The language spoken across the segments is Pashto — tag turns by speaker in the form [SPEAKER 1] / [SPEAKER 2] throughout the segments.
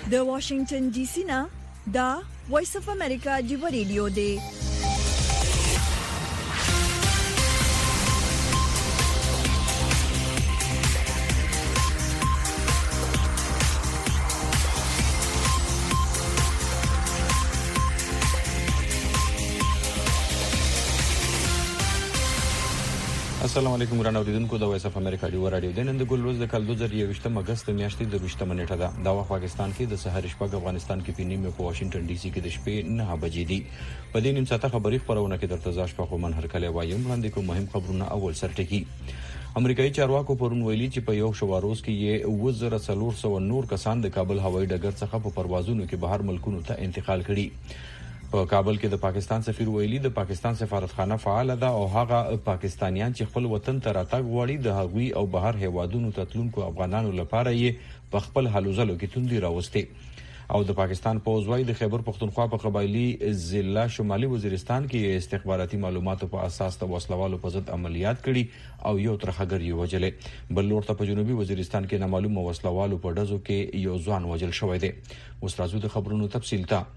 [SPEAKER 1] د واشنگټن ډي سي نه دا وایس اف امریکا دی ریډیو دی.
[SPEAKER 2] السلام علیکم ورانه اوریدونکو د وایس اف امریکا دی رادیو د نن د ګلوز د کال 2023 اگست میاشتې د 20 منېټه ده. دا وخت پاکستان کې د سحر شپږ، افغانستان کې په نیمه په واشنگټن ډي سي کې د شپې 9 بجې دي. په دې نیم ساعته خبري خبرونه کې درته ځاش په کومن هر کله وایم وړاندې کوم مهم خبرونه. اول سرټکی امریکایي چارواکو پرون ویلي چې په یو شواروز کې یې 2400 نور کسان د کابل هوایي ډګر څخه په پروازونو کې بهر ملکونو ته انتقال کړي. په کابل کې د پاکستان سفیر ویلي د پاکستان سفارتخانه فعال ده او هغه پاکستانیان چې خپل وطن ته راتګ غواړي د هغوی او بهر هیوادونو ته تلونکو افغانانو لپاره یې په خپل حلوزلو کې توندي راوستي. او د پاکستان پوځ وايي د خیبر پختونخوا په قبایلی ضلع شمالي وزیرستان کې استخباراتي معلوماتو په اساس د وسلوالو په ضد عملیات کړي او یو ترخګر یې وجلې. بل لور ته په جنوبي وزیرستان کې نامعلوم وسلوالو په ډزو کې یو ځوان وجل شوی دی. اوس راځو د خبرونو تفصیل ته.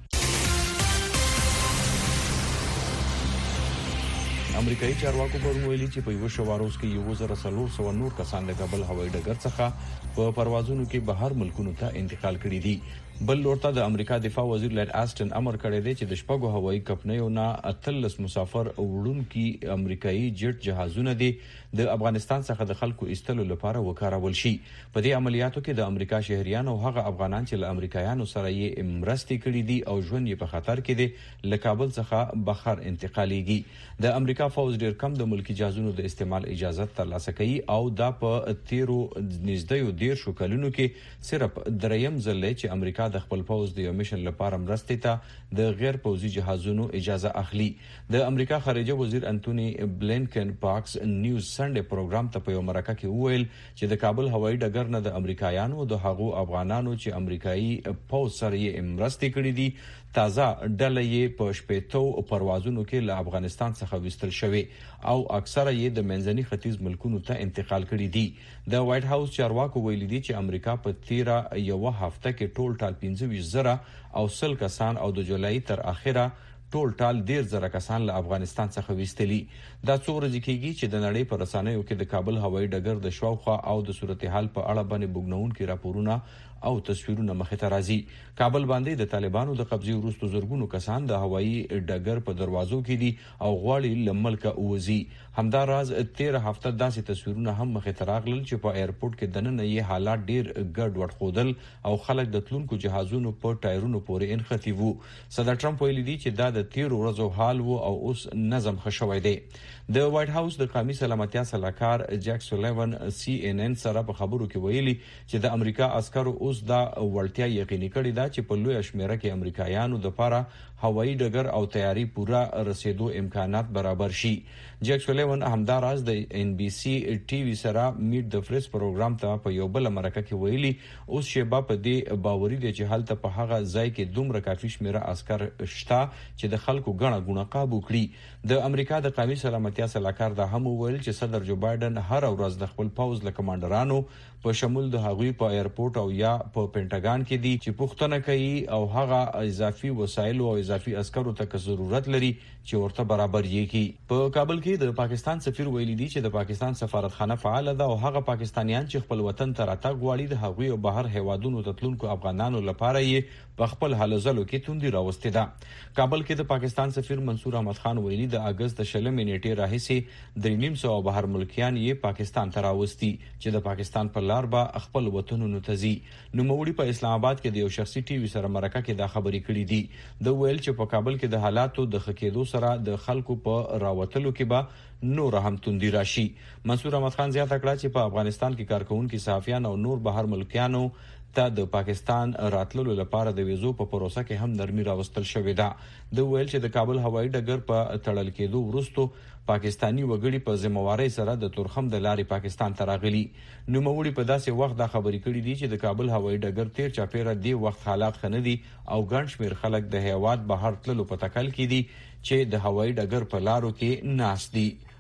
[SPEAKER 2] امریکایي چارواکو پرون ویلي چې په یو شواروز کې 2400 نور کسان د کابل هوایي ډګر څخه په پروازونو کې بهر ملکونو ته انتقال کړي دي. بل لورته د امریکا دفاع وزیر لارډ آسټن امر کړی دی چې د شپږو هوایي کمپنیو نه 13 مسافر وړونکي امریکایي جټ جهازونه دي د افغانستان څخه د خلکو ایستلو لپاره وکارول شي. په دې عملیاتو کې د امریکا شهريان او هغه افغانان چې له امریکایانو سره یې مرستې کړې دي او ژوند یې په خطر کې دي له کابل څخه بهر انتقالېږي. د امریکا فوز ډیر کم د ملکی جهازونو د استعمال اجازه ترلاسه کوي او دا په 13 کلونو کې صرف دریم ځل چې امریکا د خپل پوز د یو میشن لپاره مرستې ته د غیر پوزي جهازونو اجازه اخلي. د امریکا خارجه وزیر انټونی بلینکن پاکس نیوز سنډه پروګرام ته په یو مرکه کې وویل چې د کابل هوایي ډګر نه د امریکایانو د هغو افغانانو چې امریکایي پوز سره یې مرستې کړې دي تازه ډله یې په شپېتو پروازونو کې له افغانستان څخه وستل شوی او اکثره یې د منځني ختیځ ملکونو ته انتقال کړي دي. د وایټ هاوس چارواکو ویلي دي چې امریکا په 13 یو هفته کې ټول 25,000 او 100 کسان او د جولای تر اخره ټول 10,000 کسان له افغانستان څخه وستلي. دا څو ورځې کېږي چې د نړۍ په رسنیو کې د کابل هوایي ډګر د شاوخوا او د صورتحال په اړه باندې بوګنونکي راپورونه او تصویرونه مخې ته راځي. کابل باندې د طالبانو د قبضې وروسته زرګونو کسان د هوایي ډګر په دروازو کې دي او غواړي له ملکه ووځي. همدا راز 13 هفته داسې تصویرونه هم مخې ته راغلل چې په ایرپورټ کې دننه یې حالات ډیر ګډوډ ښودل او خلک د تلونکو جهازونو په ټایرونو پورې انختی وو. صدر ټرمپ ویلي دی چې دا د 13 ورځو حال وو او اوس نظم ښه شوی دی. د وایټ هاوس د قومي سلامتیا سلاکار جک سولیون CNN سره په خبرو کې ویلي چې د امریکا عسکرو اوس دا ورتیا یقیني کړی دا چې په لوی شمیره کې امریکایانو د لپاره هوایي ډګر او تیاری پورا رسیدو امکانات برابر شي. جک سولیون همداراز د NBC TV سره میټ د پریس پروګرام ته په یو بل مرکه کې ویلي اوس شیبه په دې باوري دي چې هلته په هغه ځای کې دومره کافي شمیره عسكر شته چې د خلکو غڼه غونه قابو کړي. د امریکا د قومي سلامتیا سلاکار دا هم ویل چې صدر جو بایدن هر ورځ د خپل پوز له کمانډرانو په شمول د هغوی په ایرپورټ او یا په پینټاګان کې دي چې پوښتنه کوي او هغه اضافي وسایل او اضافي عسکرو ته ضرورت لري چې ورته برابر یې کی. په کابل کې د پاکستان سفیر ویلي دی چې د پاکستان سفارتخانه فعال ده او هغه پاکستانیان چې خپل وطن ته راتګ غواړي د هغوی او بهر هیوادونو ته تلونکو افغانانو لپاره یې په خپل حلزلو کې توندي راوستي ده. کابل کې د پاکستان سفیر منصور احمد خان ویلي د اگست 20 نیټې راهیسې 300 بهر ملکیان یې پاکستان ته راوستي چې د پاکستان په لار به خپل وطنونو ته ځي. نوموړي په اسلام آباد کې د یو شخصي ټي وي سره مرکه کې دا خبرې کړې دي. د ویل چې په کابل کې د حالاتو د خکېدو سره د خلکو په راوتلو کې به نور هم توندي راشي. منصور احمد خان زیاته کړه چې په افغانستان کې کارکونکو صحافیان او نور بهر ملکیانو ته د پاکستان راتللو لپاره د ویزو په پروسه کې هم نرمي راوستل شوې ده. د ویل چې د کابل هوایي ډګر په تړل کېدو وروسته پاکستانی وګړي په ذمہواری سره د تورخم د لارې پاکستان ته راغلي. نوموړي په داسې وخت دا خبرې کړې دي چې د کابل هوایي ډګر تیر چاپیره دی وخت حالات خنه دي او ګڼ شمېر خلک د هیواد بهر تللو په تکل کې دي چې د هوایي ډګر په لارو کې ناس دي.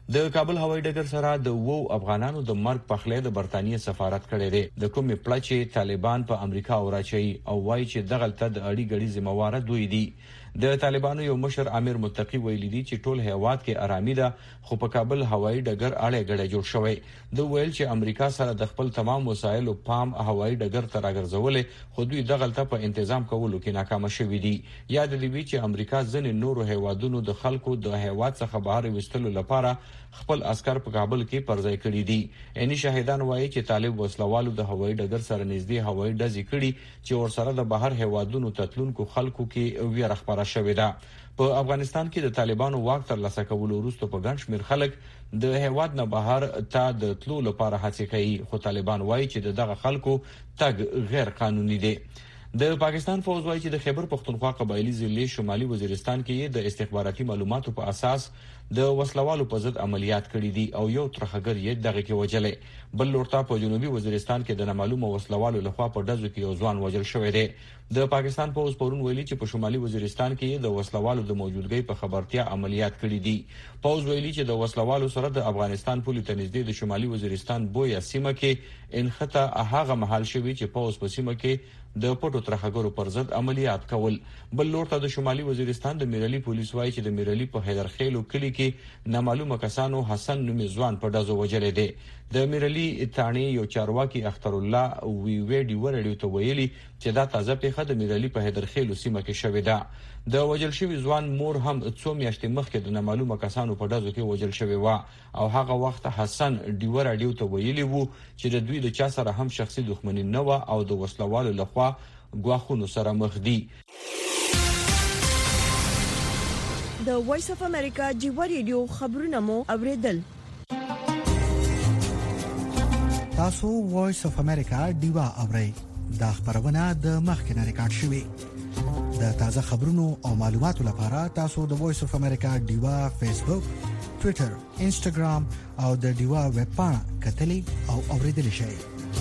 [SPEAKER 2] د کابل هوایي ډګر سره د وو افغانانو د مرګ په خله د برتانیې سفارت کړی دی د کومې پلچې طالبان په امریکا اوراچي او وایي چې دغلته د اړي غړي ذمہوار دوی دي د طالبانو یو مشر امیر متقی ویلي دی چې ټول هیواد کې آرامي ده خو په کابل هوایي ډګر اړه غړي جوړ شوی د ویل چې امریکا سره د خپل تمام وسایل او پام هوایي ډګر ته راګرځولې خو دوی دغلته په تنظیم کولو کې ناکام شوي دي یاد لوي چې امریکا ځنې نورو هیوادونو د خلکو د هیواد څخه بهر وستلو لپاره خپل عسكر په کابل کې پرځای کړي دي اني شاهدان وایي چې طالب وسلوالو د هوایي ډګر سره نږدې هوایي ډزې کړي چې ورسره د بهر هیوادونو تتلونکو خلکو کې ویره خبره شوې ده په افغانستان کې د طالبانو واک تر لاسه کولو وروسته په ګڼ شمېر خلک د هیواد نه بهر ته د تلو لپاره هڅه کوي خو طالبان وایي چې دغه خلکو تګ غیر قانوني دي د پاکستان فوج وایي چې د خیبر پختونخوا قبایلی ضلع شمالي وزیرستان کې د استخباراتي معلوماتو په اساس د وسلوالو په ضد عملیات کړي دي او یو ترخګر یې دغه کې وجلې بل لورته په جنوبي وزیرستان کې د نامعلومه وسلوالو لخوا په ډزو کې یو ځوان وژل شوی دی د پاکستان فوج پرون ویلي چې په شمالي وزیرستان کې د وسلوالو د موجودګۍ په خبرتیا عملیات کړي دي فوج ویلي چې د وسلوالو سره د افغانستان پولي ته نږدې د شمالي وزیرستان بویا سیمه کې انخته هغه محل شوی چې فوج په سیمه کې د پټو ترخګرو پر ضد عملیات کول بل لورته د شمالي وزیرستان د میرالي پولیس وایي چې د میرالي په حیدرخیلو کلی کې نامعلومه کسانو حسن نومي ځوان په ډزو وجلې دي د میرالي تانی یو چارواکي اختر الله وی ویډیو ورډیو ته ویلي چې دا تازه پیښه د میرالي په حیدرخیلو سیمه کې شوې ده د وجل شوی ځوان مور هم څو میاشتې مخکې د نامعلومه کسانو په ډزو کې وجل شوی و او هغه وخت حسن ډیور اډیو ته ویلي وو چې د دوی د چا سره هم شخصي دښمنی نه و او د وسلوالو لخوا غواخونو سره مخ دي
[SPEAKER 1] د وایس اف امریکا جیو ریډیو خبرونه مو اوریدل
[SPEAKER 3] تاسو وایس اف امریکا دیوا اورئ دا خبرونه د مخکنه ریکارډ شوی د تازه خبرونو او معلوماتو لپاره تاسو د وایس اف امریکا دیوا فیسبوک ټوئیټر انسټاګرام او د دیوا ویب پاڼه کتلی او اوریدل شئ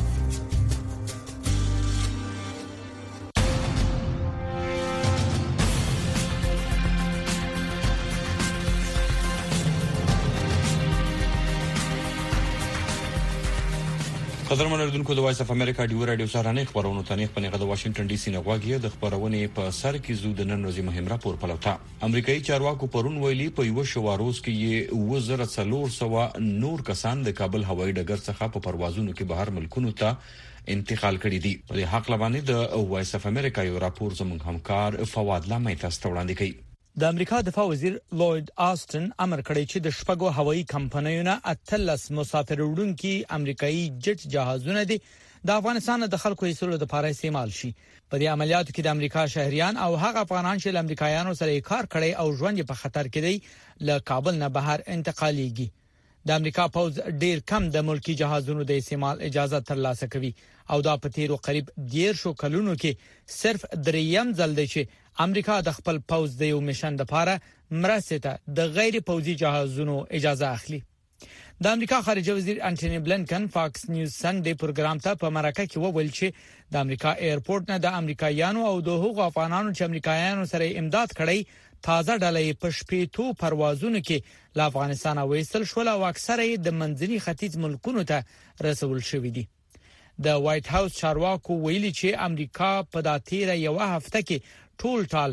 [SPEAKER 2] قدرمن اردوونکو د وایس اف امریکا ډیو رادیو سره نه خبرونه تنیخ په نغد واشنگټن ډي سي نه غواګي د خبرونه په سر کې زو د نن ورځې مهم راپور پلوتا امریکایي چارواکو پرون ویلي په یو شواروز کې وزارت څلور سوا نور کسان د کابل هوایي ډګر څخه په پروازونو کې بهر ملکونو ته انتقال کړي دي په حق لبانې د وایس اف امریکا یو راپور زموږ همکار فواد لامي تاسو ته وړاندې کوي
[SPEAKER 4] د امریکا دفاع وزیر لوید آستن امر کړی چې د شپږو هوایي کمپنیونو اتلس مسافر وړونکي امریکایي جټ جهازونه دي د افغانستان د خلکو ایستلو لپاره استعمال شي په دې عملیاتو کې د امریکا شهريان او هغه افغانان چې امریکایانو سره کار کړي او ژوند په خطر کې دي له کابل نه بهر انتقالیږي د امریکا پوز ډیر کم د ملکی جهازونو د استعمال اجازه ترلاسه کوي او دا په تیرو قریب 10 کلونو کې صرف دریم ځل دی چې امریکا د خپل پوز د یو میشن لپاره مرسته ته د غیر پوزي جهازونو اجازه اخلي د امریکا خارجه وزیر انټونی بلنکن فاکس نیوز سنډي پروګرام ته په مرکه کې وویل چې د امریکا ایرپورټ نه د امریکایانو او د هغو افغانانو چې امریکایانو سره امداد کړي تازه ډلې په شپېتو پروازونو کې له افغانستان وېستل شول او اکثره د منځني ختیځ ملکونو ته رسول شوې دي د وایټ هاوس چارواکو ویلي چې امریکا په داتیره یو هفته کې ټول ټال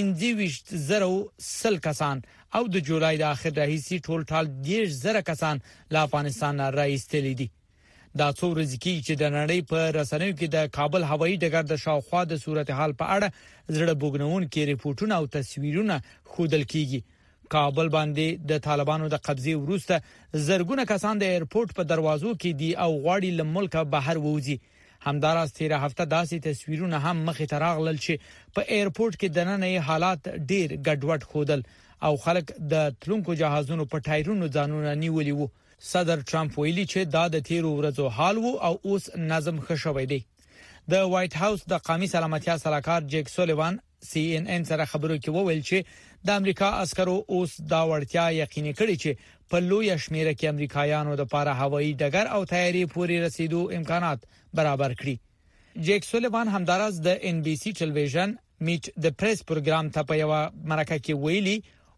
[SPEAKER 4] 15,000 کسان او د جولای د اخر راهیسي ټول ټال 10,000 کسان له افغانستان راایستل دي دا څو ورځې کې چې د نړۍ په رسنیو کې د کابل هوایي ډګر د شاوخوا د صورتحال په اړه زړه بوګنونکي ریپورتونه او تصویرونه ښودل کیږي کابل باندې د طالبانو د قبضې وروسته زرګونه کسان د ایرپورټ په دروازو کې دي او غواړي له ملک بهر ووځي همداراز تیره هفته داسې تصویرونه هم مخې ته راغلل چې په ایرپورټ کې د نن حالات ډیر ګډوډ ښودل او خلک د تلونکو جهازونو په ټایرونو ځانونه نیولي وو صدر ټرمپ ویلي چې دا د تیرو ورځو حال وو او اوس نظم ښه شوی دی د وایټ هاوس د قومي سلامتیا سلاکار جیک سولیوان سی ان ان سره خبرو کې وویل چې د امریکا عسکرو اوس دا وړتیا یقیني کړي چې په لوی شمیره کې امریکایانو د پاره هوایي ډګر او تیاری پوری رسیدو امکانات برابر کړي جیک سولیوان همداراز د ان بي سي ټلویزیون میټ د پریس پروګرام ته په یو مرکه کې ویلي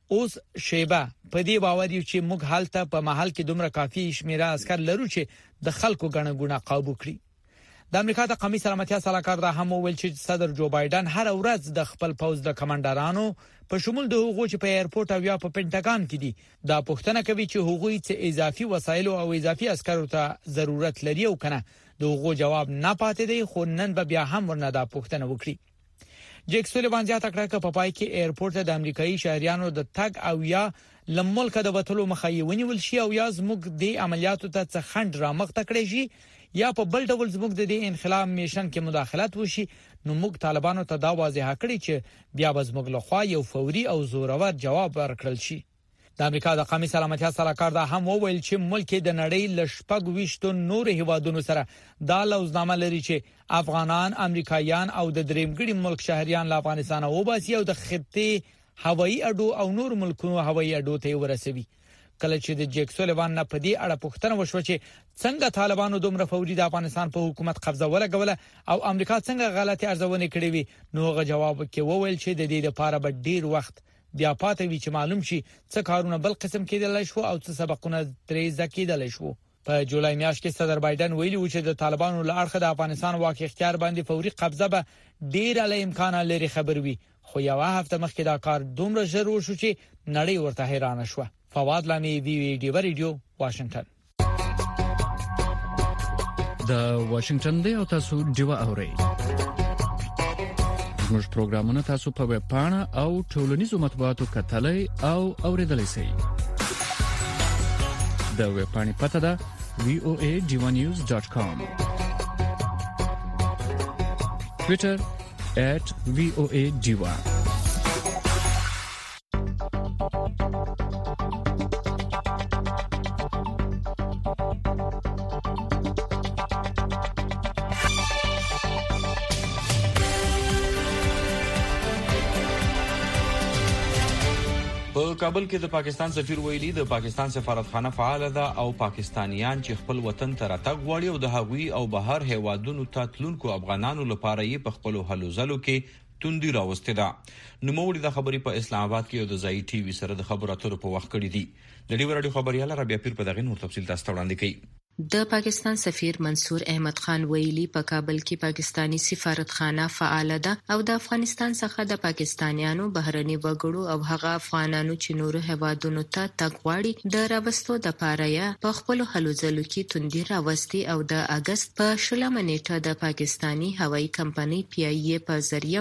[SPEAKER 4] اوس شیبه په دې باور یو چې موږ حالت په محل کې دومره کافي شمیره عسكر لرو چې د خلکو غنغونه قابو کړي. د امریکا د قومي سلامتیا صلاحکار دا هم ویل چې صدر جو بایدن هر ورځ د خپل پوز د کمانډرانو په شمول د هغو چې په ایرپورټ او یا په پینټاګان کې دي دا پوښتنه کوي چې هغوی څه اضافي وسایل او اضافي عسکرو ته ضرورت لري او کنه. د هغو جواب نه پاتې دی خو نن به بیا هم ورنه دا پوښتنه وکړي. جیک سولیوان زیاته کړه چې په پای کې ایرپورټ د امریکایي شهريانو د تګ او یا لملک د وټلو مخايونی ول شي او یا زموږ د عملیاتو ته څه خند را مخ تکړه شي یا په بل ډول زموږ د انقلاب میشن کې مداخلت وشي نو موږ طالبانو ته دا واضح کړی چې بیا به زموږ لخوا یو فوري او زورور جواب ورکړل شي. د امریکا د قومي سلامتیا صلاحکار دا هم وویل چې ملک د نړۍ لشپږ ویشتو نور هیوادونو سره دا لوزنامه لري چې افغانان، امریکایان او د دریمګړي ملک شهريان له افغانستان وباسي او د خطې هوایي اډو او نور ملکونو هوایي اډو ته ورسوي. کله چې د جیک سولیوان نه په دې اړه پوښتنه وشو چې څنګه طالبانو دومره فوري د افغانستان په حکومت قبضه ولګوله او امریکا څنګه غلطي ارزونه کړې وي نو هغه جواب کې وویل چې د دې لپاره به ډیر وخت بیا پاتې وي چې معلوم شي څه کارونه بل قسم کېدل شو او څه سبقونه ترې زکیدل شو. په جولای میاشت کې صدر بایدن ویلي و چې د طالبانو له اړخه د افغانستان واقع اختیار باندې فوري قبضه به ډیر له امکان لري خبر وي خو یو هفته مخکې دا کار دومره ژر وشو چې نړۍ ورته حیرانه شوه. فواد لامي وی ډیو ریډیو واشنگټن.
[SPEAKER 5] د واشنگټن دی او تاسو ډیو اورئ. زموږ پروګرامونه تاسو په ویب پاڼه او ټولنیزو مطبوعاتو کتلای او اوریدلای شئ. د ویب پاڼې پته ده voadivanews.com. Twitter @voadiva.
[SPEAKER 2] په کابل کې د پاکستان سفیر ویلي د پاکستان سفارتخانه فعال ده او پاکستانیان چې خپل وطن ته راتګ غواړي او د هغوی او بهر هیوادونو ته تلونکو افغانانو لپاره یې په خپل هلو ځلو کې توندي راوستي ده. نو موږ د خبرې په اسلام آباد کې د ځای ټي وي سره د خبرو اترو په وخت کړی دي. د ډیو رادیو خبريال ربيع پیر په دغه نور تفصیل تاسو ته وړاندې کوي.
[SPEAKER 6] د پاکستان سفیر منصور احمد خان ویلي په کابل کې پاکستانی سفارتخانه فعال ده او د افغانستان څخه د پاکستانیانو بهرني وګړو او هغه افغانانو چې نورو هیوادونو ته تګ غواړي د راوستو د پاره په خپل هلو ځلو کې توندي راوستي او د اگست په 16 نیټه د پاکستانی هوایي کمپنۍ پی ای ای په ذریعہ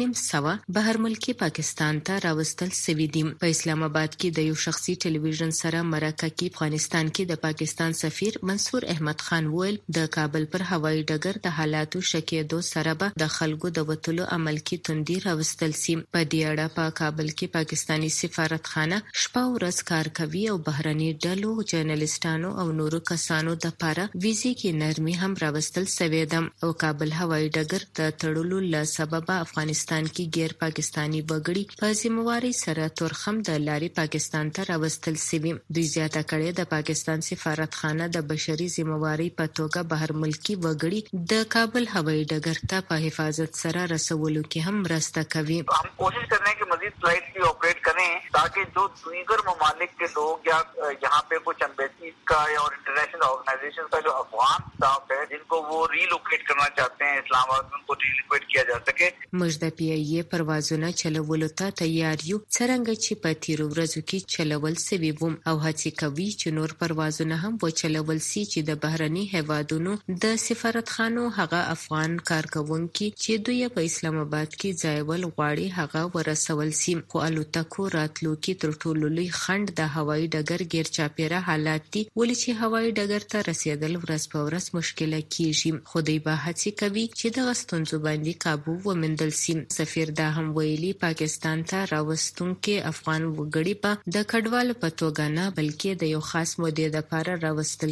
[SPEAKER 6] 3.5 بهر ملکی پاکستان ته راوستل سوي دي. په اسلام آباد کې د یو شخصي ټلویزیون سره مرکه کې افغانستان کې د پاکستان سفیر منصور احمد خان ویل د کابل پر هوایي ډګر د حالاتو شکېدو سره به د خلکو د وټلو عمل کې توندي راوستل سي. په دې اړه په کابل کې پاکستانی سفارتخانه شپه ورځ کار کوي او بهرني ډلو، جرنالستانو او نورو کسانو د لپاره ویزې کې نرمي هم راوستل سوي ده او کابل هوایي ډګر د تړلو له سببه افغانستان کې غیر پاکستانی وګړي په ذمہواری سره تورخم د لارې پاکستان ته راوستل سوي. دوی زیاته کړې د پاکستان سفارتخانه د بشري ذمہواری په توګه بهر ملکی وګړي د کابل هوایي ډګر ته په حفاظت سره رسولو کې هم مرسته کوي.
[SPEAKER 7] हम कोशिश कर रहे हैं कि मजीद फ्लाइट भी ऑपरेट करें ताकि जो दीगर ममालिक के लोग या यहाँ पे कुछ एम्बेसीज का या और इंटरनेशनल ऑर्गेनाइजेशन का जो अफगान स्टाफ है जिनको वो रीलोकेट करना चाहते हैं इस्लामाबाद में उनको रीलोकेट किया जा सके.
[SPEAKER 6] موږ د پی ای ای پروازونه چلولو ته تیار یو څرنګه چې په تیرو ورځو کې چلول سوي وو او هڅه کوي چې نور پروازونه هم وچلول سي چې د بهرني هیوادونو د سفارتخانو هغه افغان کارکونکو چې دوی په اسلام آباد کې ځایول غواړي هغه ورسول سي. خو الوتکو راتلو کې تر ټولو لوی خند د هوایي ډګر غیر چاپیره حالات دي ولې چې هوایي ډګر ته رسیدل ورځ په ورځ مشکله کیږي. خو دوی به هڅه کوي چې د غستونځو باندې قابو ومندل سي. سفیر دا هم ویلي پاکستان ته راوستونکو افغان وګړي په د کډوالو په توګه نه بلکې د یو خاص مودې لپاره راوستل کیږي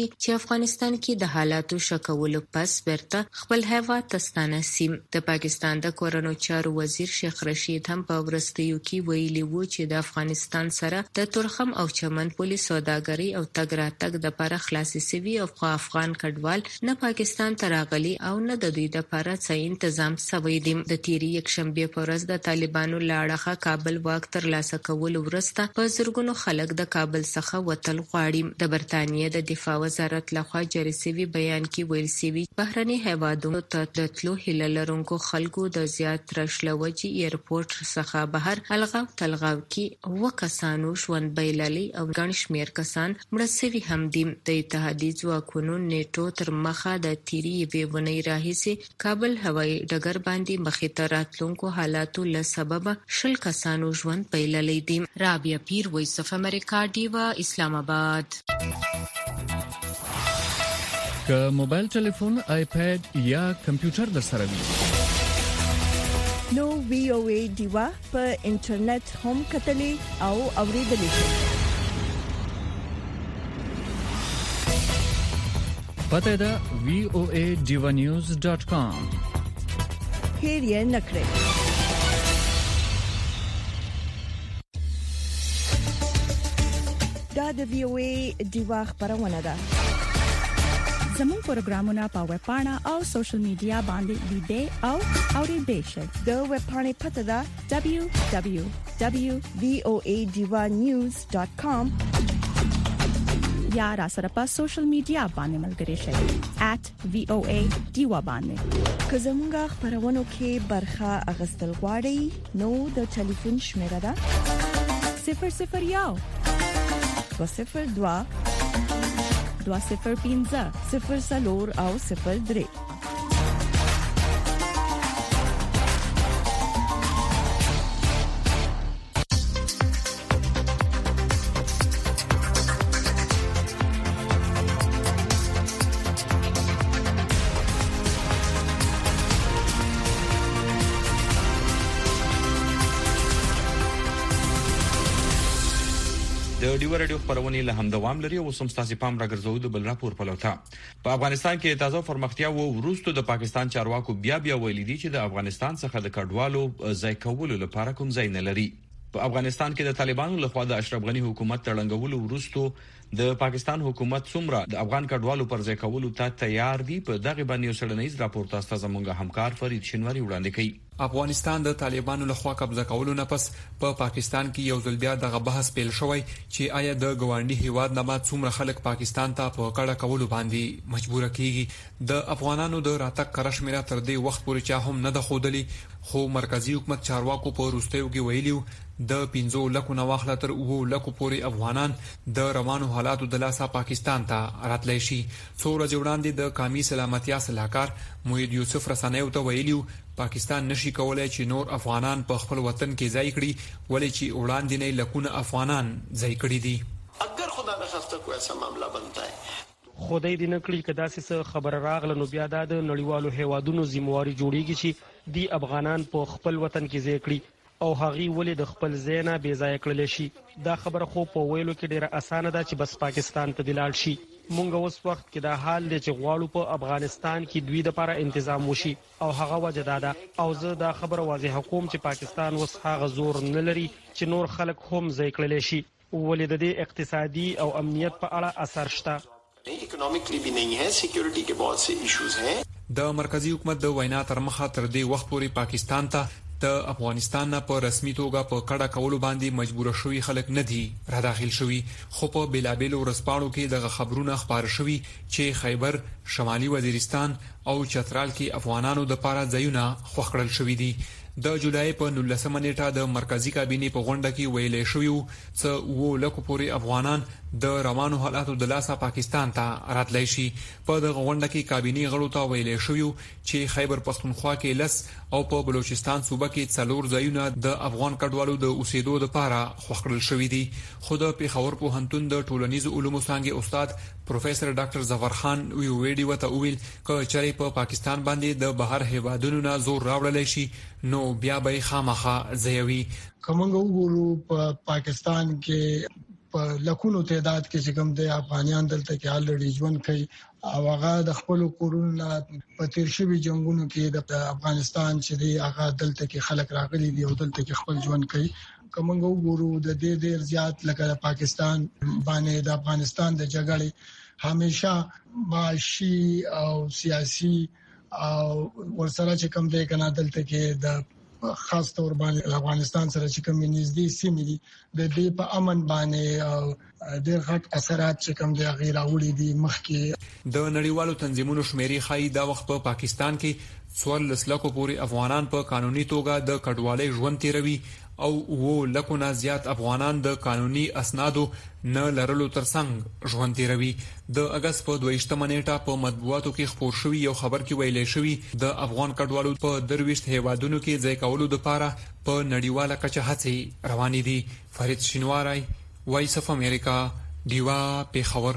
[SPEAKER 6] شي چې افغانستان کې د حالاتو شکولو پس ورته خپل هیواد ته ستانسي. د پاکستان د کورونو چارو وزیر شیخ رشید هم په ورستیو کې ویلي وو چې د افغانستان سره د تورخم او چمن پولیس سوداګري او تګ راتګ د لپاره خلاصي سوي او افغان کډوال نه پاکستان ته راغلي او نه د دوی د لپاره څه تنظیم شوی دی. د تیری یکشنبه په ورځ د طالبانو لاړه کابل واک تر لاسه کول ورسته په زرګونو خلک د کابل څخه وتل غواړي. د برتانیې د دفاع وزارت لخوا جاري شوی بیان کې ویل شوی بهرني هیوادونو ته د تلو هیله لرونکو خلکو د زیات رشلوجي ایرپورټ څخه بهر الغاو تلغاو کې وکسانو ژوند بیلالي او ګڼ شمیر کسان مړه شوي هم دي. د اتحادیې ځواکونو نیټو تر مخه د تیری ویونی راهیسي کابل هوایي ډګر باندې مخې ته راتلونکو حالاتو له سببه 20 کسانو ژوند پیللی دي. رابعه پیر، وایس اف امریکا، ډیوا، اسلام آباد.
[SPEAKER 5] که موبایل ټلیفون، آیپاد یا کمپیوټر در سره وي
[SPEAKER 1] نو VOA ډیوا په انټرنیټ هم کتلې او اوریدلې شئ.
[SPEAKER 5] پته ده voaDivanews.com.
[SPEAKER 1] هیر یې نکړئ. دا د VOA ډیوا خبرونه ده.
[SPEAKER 8] زموږ پروګرامونه په ویب پاڼه او سوشل میډیا باندې لیدئ او اوریدئ شئ.
[SPEAKER 1] د ویب پاڼې پته ده www.voaDivanews.com
[SPEAKER 8] یا را سره په سوشل میډیا باندې ملګري شئ @VOA_Diva باندې.
[SPEAKER 1] که زموږ خبرونه کې برخه اغستل غواړئ نو د ټلیفون شمیره ده
[SPEAKER 8] 001
[SPEAKER 1] 202
[SPEAKER 8] 205
[SPEAKER 1] 0 او 03.
[SPEAKER 2] د ډیو رادیو خبرونه له همدوام لري او سمستاسي پام راګرځو د بل راپور په لوتا. په افغانستان کې تازه فرمختیا و وروسته د پاکستان چارواکو بیا ویلي دي چې د افغانستان څخه د کډوالو ځای کولو لپاره کوم ځای نه لري. په افغانستان کې د طالبانو لخوا د اشرف غنی حکومت تړنګولو وروسته د پاکستان حکومت څومره د افغان کډوالو پر ځای کولو ته تیار دي په دغه باندې یو سړنیز راپور تاسو زموږ همکار فرید شینواری وړاندې کوي.
[SPEAKER 9] افغانستان د طالبانو لخوا قبضه کولو نه پس په پاکستان کې یو ځل بیا دغه بحث پیل شوی چې آیا د ګوانډي هیواد نه ما څومره خلک پاکستان ته په کډه کولو باندې مجبور کیږي. د افغانانو د راتګ کرشمیره تر دې وخت پورې چا هم نه د خودلی، خو مرکزی حکومت چارواکو په روستیو کې ویلیو د 15 لکو نواخله تر 9 لکو پورې افغانان د روانو حالاتو د لاسه پاکستان ته راتلی شي. څو ورځې وړاندې د قومي سلامتیا صلاحکار موحد یوسف رسنیو ته ویلیو پاکستان نشي کولای چې نور افغانان په خپل وطن کې ځای کړي ولې چې وړاندې نه لکونه افغانان ځای کړي دي.
[SPEAKER 10] اگر خدا نخواسته کوئی ایسا معاملہ بنتا ہے
[SPEAKER 11] خدای دې نکړي کدا څه خبر راغله نو بیا د نړیوالو هیوادونو ذمہواری جوړیږي چې دی افغانان په خپل وطن کې ځای کړي او هغه ولې د خپل زینا بې ځای کړل شي. دا خبره خو په ویلو کې ډیره اسانه ده چې بس پاکستان ته دلال شي. مونږ اوس وخت کې دا حال دی چې غواړو په افغانستان کې دوی د لپاره تنظیم وشي او هغه وجه ده او زه دا خبره واضح کوم چې پاکستان اوس هغه زور نه لري چې نور خلک هم ځای کړل شي ولې د دې اقتصادي او امنیت په اړه اثر شته.
[SPEAKER 10] اکونومیکلی بھی نہیں ہے، سیکیورٹی کے بہت سے ایشوز ہیں.
[SPEAKER 9] د مرکزی حکومت د وینا تر مخه تر دې وخت پورې پاکستان ته د افغانستان نه په رسمي توګه په کډه کولو باندې مجبور شوی خلک نه دي را داخل شوی. خو په بلابل ورسپاړو کې د خبرونو خبر شوی چې خیبر، شمالي وزیرستان او چترال کې افغانانو د پاره ځایونه خوښړل شوی دي. د جولای په 19 نیټه د مرکزی کابینې په غونډه کې ویلې شوی چې 9 لکو پورې افغانان د روانو حالاتو د لاسه پاکستان ته راتلی شي. په دغه غونډه کې کابینې غړو ته ویلې شوی چې خیبر پښتونخوا کې لس او په بلوچستان صوبه کې 4 ځایونه د افغان کډوالو د اوسېدو لپاره خوښړل شوی دي. خو د پیښور پوهنتون د ټولنیزو علومو څانګې استاد پروفیسور ډاکټر ظفر خان ویډیو ته ویل چې چېرې په پاکستان باندې د بهر هیوادونو نه زور راوړل شي نو بیا به خامخا ځایوي.
[SPEAKER 12] کومنګ وګورو په پاکستان کې په لکونو تعداد کې کوم د افغانان دلته کې الریډي ژوند کوي او هغه د خپل کورونو په تیر شوي جنگونو کې د افغانستان چې دی هغه دلته کې خلک راغلي دي او دلته کې خپل ژوند کوي. کومنګ وګورو د دې ډیر زیات لکه پاکستان باندې د افغانستان د جګړې همیشه معاشي او سیاسي او ورسره چې کوم دی کنه دلته کې د خاص تور باندې افغانستان سره چې کوم نږدې سیمې دي د دې په امن باندې او ډېر غټ اثرات چې کوم دی غیر اوړي دي مخکې
[SPEAKER 9] د نړیوالو تنظیمونو شمیرې خای دا وخت په پاکستان کې 14 لکو پورې افغانان په قانوني توګه د کډوالۍ ژوند تیروي او وو لکو نه زیات افغانان د قانوني اسنادو نه لرلو ترڅنګ ژوند تیروي. د اگست په 22 نیټه په مطبوعاتو کې خبر شوی یو خبر کې ویل شوی د افغان کډوالو په درويشت هیوادونو کې ځای کولو لپاره په نړیواله کچه هڅې روانې دي. فرید شینواری، وایس اف امریکا، دیوا پیښور.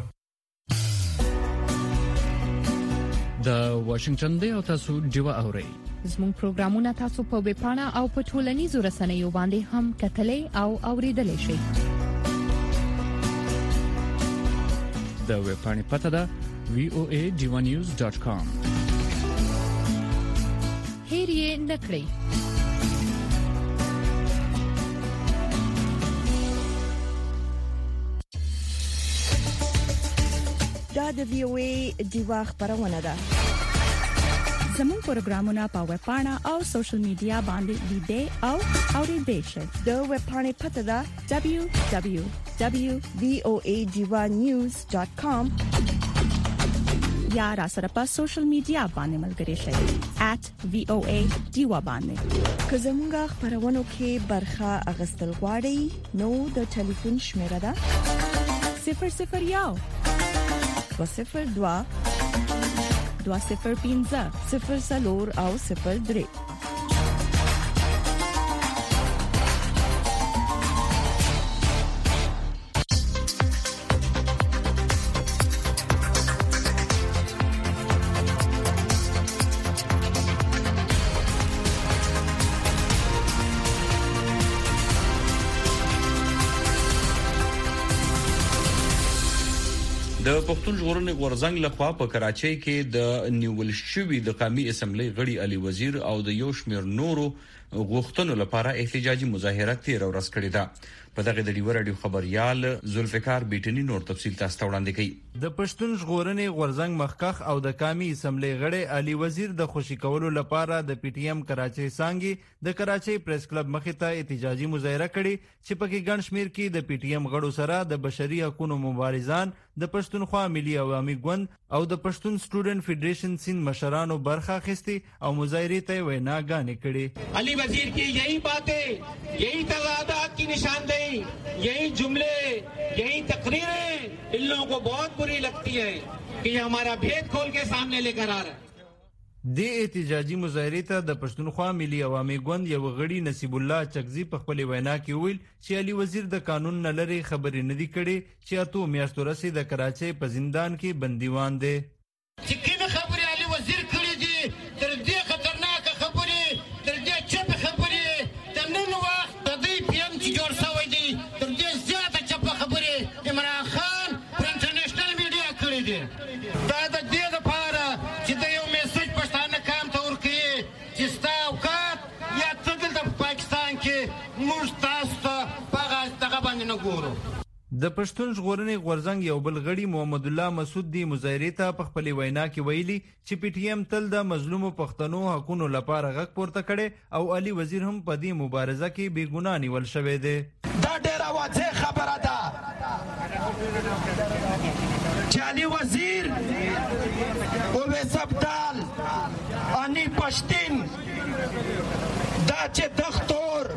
[SPEAKER 5] د واشنگټن دی او تاسو دیوا اورئ.
[SPEAKER 8] زموږ پروګرامونه تاسو په ویب پاڼه او په ټولنیزو رسنیو باندې هم کتلې او اوریدلې شئ.
[SPEAKER 5] د ویب پاڼې پته ده voa.divanews.com.
[SPEAKER 8] هیر یې نکړئ.
[SPEAKER 1] دا د VOA دیوا خبرونه ده.
[SPEAKER 8] زموږ پروګرامونه په ویب پاڼه او سوشل میډیا باندې لیدئ او اوریدئ شئ.
[SPEAKER 1] د ویب پاڼې پته ده www.voadivanews.com
[SPEAKER 8] یا را سره په سوشل میډیا باندې ملګري شئ @VOA دیوا باندې.
[SPEAKER 1] که زموږ خبرونه کې برخه اغستل غواړئ نو د ټلیفون شمیره ده
[SPEAKER 8] 001
[SPEAKER 1] 202
[SPEAKER 8] 205
[SPEAKER 1] 00 او 03.
[SPEAKER 2] د پښتون ژغورنې غورځنګ لخوا په کراچۍ کې د نیول شوی د قومي اسمبلی غړي علي وزیر او د یو شمېر نورو غوښتنو لپاره احتجاجي مظاهره تیر ورځ کړې ده. په دغه د ډیو رادیو خبريال ذوالفقار بیٹنی نور تفصیل تاسو ته وړاندې کړي.
[SPEAKER 13] د پښتون ژغورنې غورځنګ مخکخ او د قومي اسمبلی غړي علي وزیر د خوشی کولو لپاره د پی ټی ایم کراچۍ څنګه د کراچۍ پریس کلب مخې ته احتجاجي مظاهره کړې چې پکې ګڼ شمیر کې د پی ټی ایم غړو سره د بشري حقوقو مبارزان د پښتونخوا ملي عوامي ګوند او د پښتون سټوډنټ فیډریشن سین مشرانو برخه اخیستي او مظاهره ته ویناګانې کړې.
[SPEAKER 14] علي وزیر کی یہی باتیں، یہی تضادات کی نشاندہی، یہی جملے، یہی تقریریں ان لوگوں کو بہت بری لگتی ہیں کہ یہ ہمارا بھید کھول کے سامنے لے کر آ رہا ہے.
[SPEAKER 13] د احتجاجي مظاهره ته د پښتونخوا ملي عوامي ګوند یو غړي نصیب الله چغزي په خپل وینا کې ویل چې علي وزیر د قانون نه لري خبرې نه دی کړي چې اته میاشتو رسي د کراچۍ په زندان کې بندیوان دي.
[SPEAKER 14] چې کله خبرې علي وزیر کړي دي تر دې خطرناک خبرې، تر دې چپ خبرې، تر نن وخت د دې پی ام چې جوړ شوی دی تر دې زیاته چپ خبرې عمران خان پر انټرنیشنل میډیا کړي دي. دا د دې لپاره چې د یو میسج پښتانه کام ته ورکړي چې ستا اوقات یا څه دلته په پاکستان کې موږ تاسو ته په هغه باندې نه ګورو.
[SPEAKER 13] د پښتون ژغورنې غورځنګ یو بل غړي محمد الله مسعود دی مظاهره ته په خپل وینا کې ویلي چې پی ټی ایم تل د مظلومو پښتنو حقوقو لپاره غږ پورته کړي او علي وزیر هم په دې مبارزه کې بې ګناه نیول شوی دی.
[SPEAKER 14] دا ډېره واضح خبره ده چې علي وزیر او سبدال اني پښتين دا چې دختور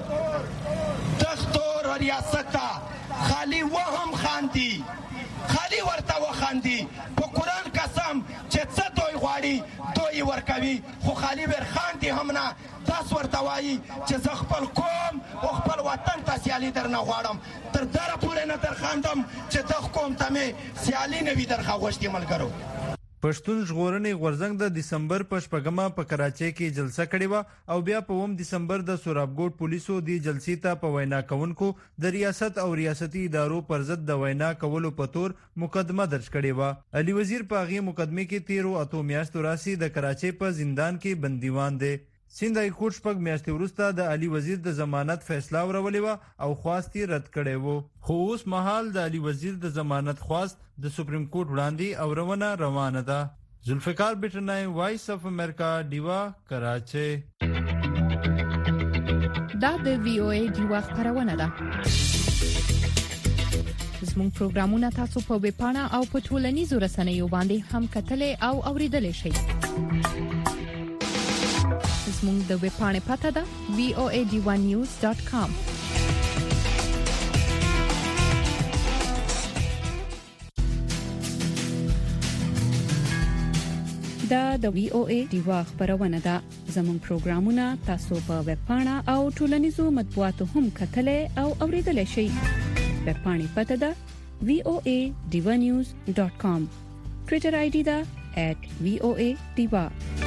[SPEAKER 14] ریاست خالی وهم خاندي، خالی ورته وخاندي په قرآن قسم چې څه دوی غواړي دوی ورکوي، خو خالی ور خاندي هم نه. تاسو ورته وایي چې زه خپل قوم او خپل وطن ته سیالي درنه غواړم، تر دره پورې نه در خاندم چې دغه قوم ته مې سیالي نه وي درخه غوښتي. ملګرو
[SPEAKER 13] پښتون ژغورنې غورځنګ د دسمبر په شپږمه په کراچۍ کې جلسه کړې و او بیا په 1 دسمبر د سورابګوټ پولیسو د جلسې ته په وینا کوونکو د ریاست او ریاستي ادارو پر ضد د وینا کولو په تور مقدمه درج کړې و. علي وزیر په هغه مقدمه کې 13 میاشتو راسي د کراچۍ په زندان کې بندیوان دی. سیند های کوټ شپږ میاشتې وروسته د علي وزیر د ضمانت فیصله ورولې و او خواست یې رد کړی و. خو اوس مهال د علي وزیر د ضمانت خواست د سپریم کورټ وړاندې او روانه ده. ذوالفقار بټنای، وایس اف امریکا، ډیوا، کراچۍ.
[SPEAKER 8] دا د وی او ای ډیوا خبرونه ده. زموږ پروګرامونه تاسو په ویب پاڼه او په ټولنیزو رسنیو باندې هم کتلای او اوریدلای شئ. زموږ د ویب پاڼې پته ده voadivanews.com. دا د وی او ای ډیوا خبرونه ده. زموږ پروګرامونه تاسو په ویب پاڼه او ټولنیزو مطبوعاتو هم کتلای او اوریدلای شئ. ویب پاڼې پته ده voadivanews.com. ټوئیټر آی ډي ده @voadiva.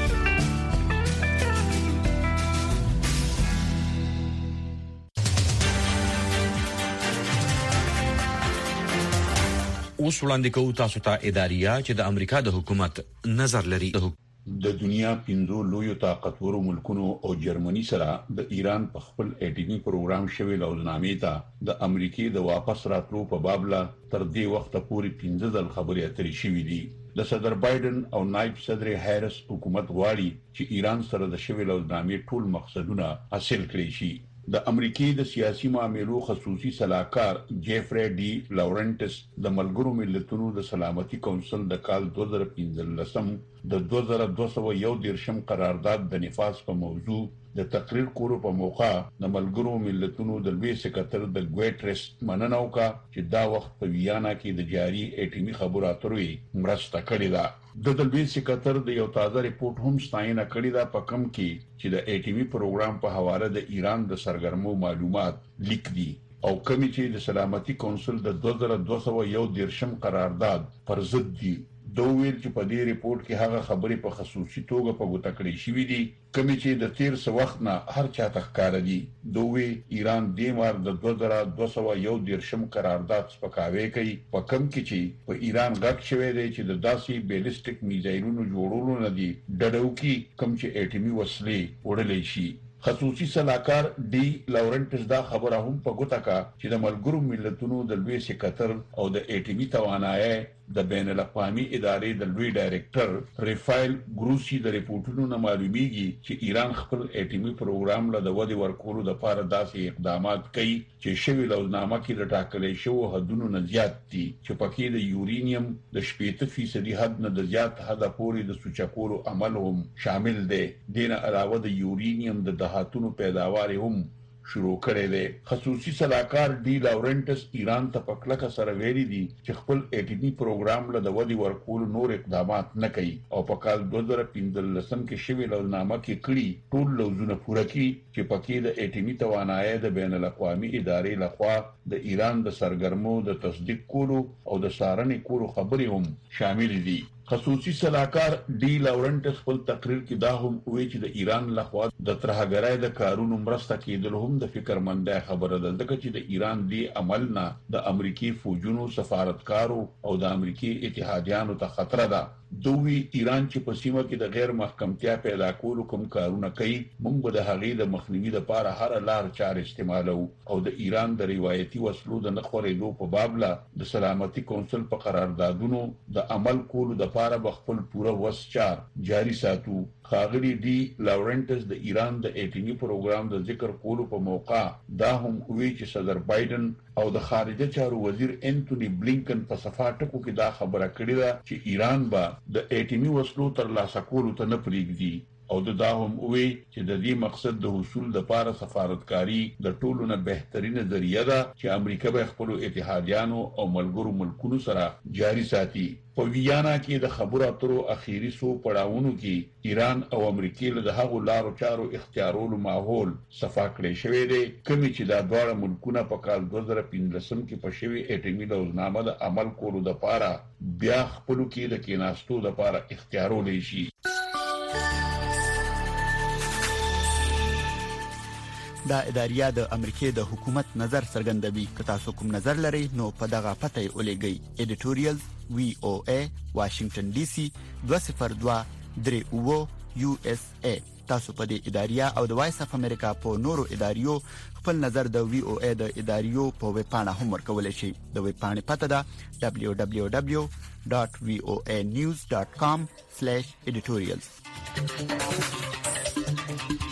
[SPEAKER 2] اوس وړاندې کوو تاسو ته اداریه چې د امریکا د حکومت نظر لري.
[SPEAKER 15] د دنیا 5 لویو طاقتورو ملکونو او جرمني سره د ایران په خپل اټومي پروګرام شوی لوزنامې ته د امریکای د واپس راتلو په باب لا تر دې وخت پورې 15 ځل خبرې اترې شوې دي. د صدر بایدن او نائب صدر هریس حکومت غواړي چې ایران سره د شوی لوزنامې ټول مقصدونه حاصل کړي شي. د امریکای د سیاسي معاملو خصوصي صلاحکار جیفری ډي لورنټس د ملګرو ملتونو د سلامتي کونسل د کال 2015 د 2201 قرارداد د نفاذ په موضوع د تقریر کولو په موقع د ملګرو ملتونو د لوی سکرټر د ګویټرس مننه وکړه چې دا وخت په ویانا کې د جاري اټومي خبرو اترو مرسته کړې ده. د لوی سکرټر د یو تازه ریپورت هم ستاینه کړې ده په کم کې چې د اټومي پروګرام په حواله د ایران د سرګرمو معلومات لیک دي او کمی چې د سلامتي کونسل د 2201 قرارداد پر ضد دي. دوی چې په دې ریپورت کې هغه خبرې په خصوصي توګه په ګوته کړې شوې دي کمی چې د 13 وخت نه هر چا تخکار دي. دوی ایران د مار د 2201 قرارداد سپکاوي کوي په کم کې چې په ایران غږ شوی دی چې د داسې بیلستیک میزایلونو جوړولو نه دي ډډو کې کم چې اټومي وسلې وړلې شي. خصوصي صلاحکار ډي لورنټس دا خبره هم په ګوته کا چې د ملګرو ملتونو د لوی سکرټر او د اټومي توانایي د بین الاقوامي ادارې د لوی ډایریکټر ریفایل ګروسی د ریپورتونو نه معلومیږي چې ایران خپل اټومي پروګرام له د ودی ورکولو لپاره داسې اقدامات کوي چې شوی لوزنامه کې د ټاکلې شو حدونو نه زیات دي چې پکې د یورینیم د 70% حد نه د زیات حد پورې د سوچکولو عمل هم شامل دی. دینه علاوه د یورینیم د دهاتونو پیداوار هم شروع کړی دی. خصوصي صلاحکار ډي لورنټس ایران ته په کلکه سره ویلي دي چې خپل اټومي پروګرام له د ودی ورکول نور اقدامات نه کوي او په کال 2015 کې شوی لوزنامه کې کړي ټول لوزونه پوره کړي چې پکې د اټومي توانایي د بین الاقوامي ادارې لخوا د ایران د سرګرمو د تصدیق کولو او د څارنې کولو خبرې هم شامل دي. خصوصي صلاحکار ډي لورنټس خپل تقریر کې دا هم وایي چې د ایران لخوا د ترهګرۍ د کارونو مرسته کېدل هم د فکرمندۍ خبره ده ځکه چې د ایران دی عمل نه د امریکای فوجونو سفارتکارو او د امریکای اتحادیانو ته خطر ده. دوی ایران چې په سیمه کې د غیر محکمتیا پیدا کولو کوم کارونه کوي موږ به د هغې د مخنیوي لپاره هر لار چار استعمالو او د ایران د روایتي وسلو د نخورېدو په باب لا د سلامتي کونسل په قراردادونو د عمل کولو د لپاره خپل پوره وس چار جاری ساتو. خاغلی ډي لورنټس د ایران د اټومي پروګرام د ذکر کولو په موقع دا هم وی چې صدر بایدن او د خارجه چارو وزیر انټونی بلینکن په صفاټکو کې دا خبره کړې ده چې ایران به د اټومي وسلو تر لاسه کولو ته نه پریږدي او دا هم وی چې د دې مقصد د حصول لپاره سفارتکاری د ټولو نه بهترینه ذریعہ ده چې امریکا به خپل اتحادیانو او ملګرو ملکونو سره جاری ساتي. په ویانا کې د خبرو اترو اخیری سو پړاوونو کې ایران او امریکا له هغو لارو چارو اختیارولو ماحول صفا کړی شوی دی کوم چې دا دواړه ملکونه په کال 2015 کې په شوی اټومي لوزنامه د عمل کولو لپاره بیا خپل کې د کیناستو لپاره اختیارول شي.
[SPEAKER 16] دا اداریه د امریکای د حکومت نظر څرګندوي. که تاسو کوم نظر لرئ نو په دغه پته ولېږئ. ایډیټوریال VOA واشنگټن ډي سي 202 USA. تاسو په دې اداریه او د وایس اف امریکا په نورو اداریو خپل نظر د VOA د اداریو په ویب پاڼه هم ورکولای شئ. د ویب پاڼې پته ده www.voanews.com/editorials.